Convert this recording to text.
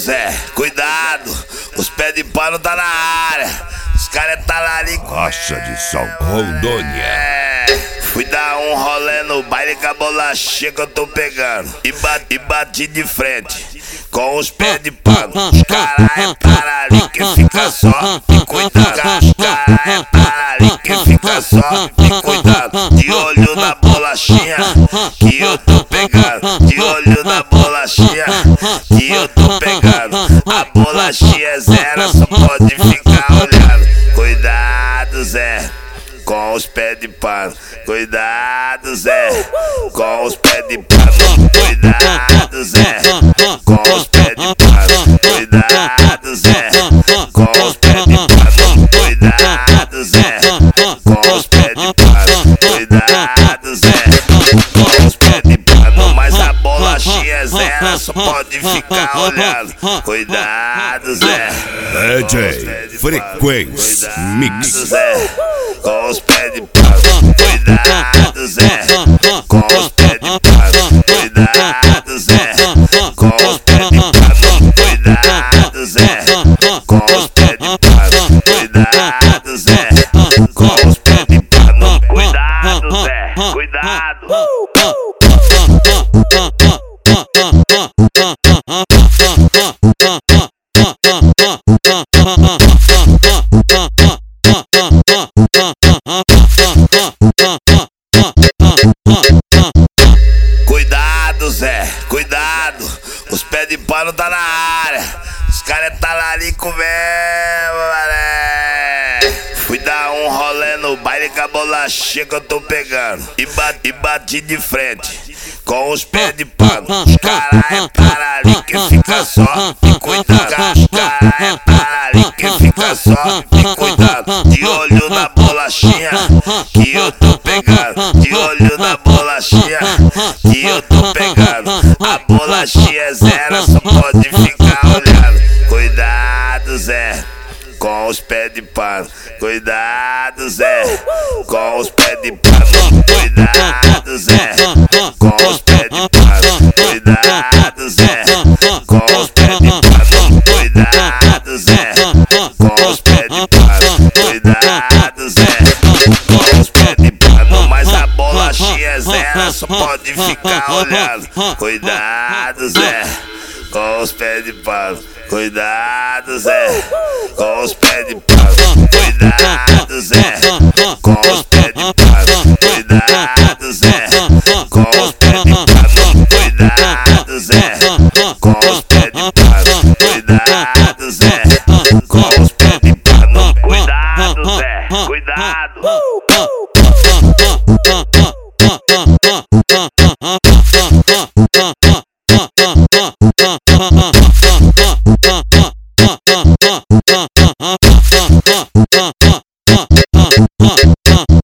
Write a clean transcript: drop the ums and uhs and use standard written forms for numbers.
Zé, cuidado, os pés de pano tá na área. Os caras tá lá ali. Rocha de São Rondônia. Fui dar um rolê no baile com a bolachinha que eu tô pegando. E bati de frente com os pés de pano. Os caras para ali que fica só e cuidado. Os caras para ali que fica só e cuidado. De olho na bolachinha que eu tô pegando. De olho na bolachinha que eu tô pegando. A bolachinha é zero, só pode ficar olhando. Cuidado, Zé, com os pés de pano. Cuidado, Zé, com os pés de pano. Cuidado, Zé, com os pés de pano. Cuidado, Zé, com os pés de pano. Cuidado, Zé, com os pés de pano. Cuidado, Zé, com os pés de pano. Mas a bolachinha é zero, só pode ficar olhando. Cuidado, Zé, DJ Frequência Mix. Zé, com os pés de pano. Cuidado, Zé, com os pés de pano. Cuidado, Zé, com os pés de pano. Cuidado, Zé, com os pés de pano. Cuidado, Zé, com os pés de pano. Cuidado, Zé, cuidado. Cuidado, Zé, cuidado, os pés de pano tá na área. Os caras tá lá ali comendo, mané. Fui dar um rolê no baile com a bolachinha que eu tô pegando. E bati de frente com os pés de pano. Os caras para ali que fica só e cuidado. Os caras para ali que fica só e cuidado. De olho na bolachinha que eu tô pegando. De olho na bolachinha que eu tô pegando. A bolachinha é zero, só pode ficar olhando. Cuidado, Zé, com os pés de pano. Cuidado, Zé, com os pés de pano. Cuidado, Zé, com os pés de pano. Cuidado, Zé, com os pés de pano. Cuidado, Zé, com os pés de pano. Cuidado, Zé, com os pés de pano. Mas a bolachinha é zero, só pode ficar olhando. Cuidado, Zé, com os pés de pano. Cuidado, Zé, com os pés de pano. Cuidado, Zé, com os pés de pano. Cuidado, Zé, com os pés de pano. Cuidado, Zé, com os pés de pano. Cuidado, Zé, com os pés de pano. Cuidado, Zé, cuidado.